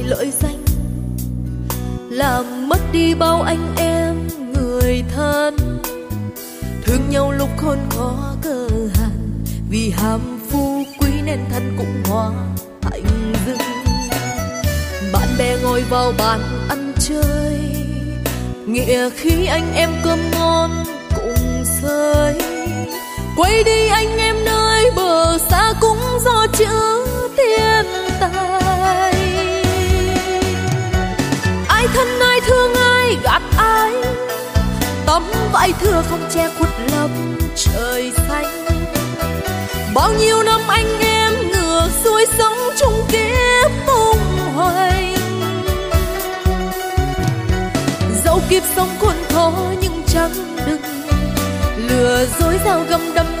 lợi danh, làm mất đi bao anh em người thân. Thương nhau lúc khôn khó cơ hàn, vì ham phú quý nên thân cũng hóa thành dưng. Bạn bè ngồi vào bàn ăn chơi, nghĩa khi anh em cơm ngon cùng xơi. Quay đi anh em nơi bờ xa cũng do chữ thiên tài. Ai thân ai thương ai gạt ai, tấm vải thưa không che khuất lấp trời xanh. Bao nhiêu năm anh em ngược xuôi sống chung kiếp tung hoành. Dẫu kiếp sống khốn khó nhưng chẳng đừng lừa dối dao găm đâm